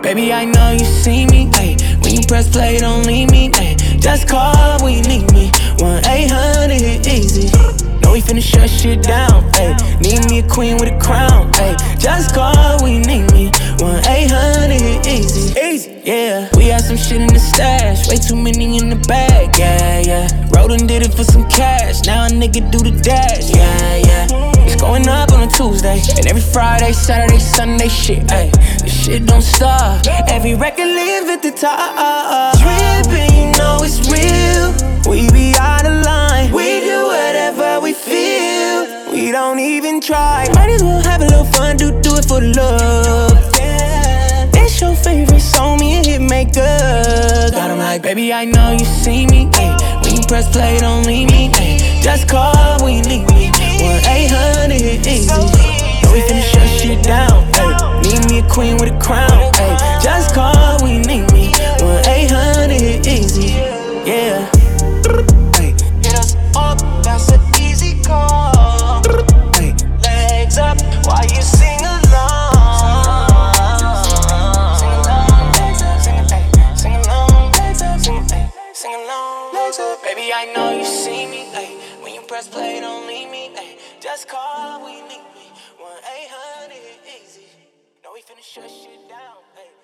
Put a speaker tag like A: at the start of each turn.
A: Baby, I know you see me, ayy. When you press play, don't leave me, ayy. Just call when you need me. 1-800-EASY. Know we finna shut shit down, ayy. Need me a queen with a crown, ayy. Just call when you need me. 1-800-EASY. Easy, yeah. We had some shit in the stash, way too many in the bag, yeah, yeah. Rode and did it for some cash, now a nigga do the dash, yeah, yeah. It's going up on a Tuesday, and every Friday, Saturday, Sunday, shit, ayy. This shit don't stop. Every record live at the top. Drippin', you know it's real. We be out of line. We do whatever we feel. We don't even try. Might as well have a little fun. Do it for the love. Yeah. It's your favorite song, me and Hitmaker. Got 'em like, baby, I know you see me. Ay. When you press play, don't leave me. Ay. Just call when you need me. 1-800-EASY. Know we finna shut shit down. Ay. Need me a queen with a crown. Ay. Just call when you need me. 1-800-EASY. Yeah. Ay.
B: Hit us up, that's an easy call.
A: Ay.
B: Legs up while you sing along. Sing along, legs up, sing along, legs up, sing along, legs up.
A: Baby, I know you see me. Ay. When you press play, don't leave me. Ay. Just call when you need me. 1-800-EASY. Know we finna shut shit down. Ay.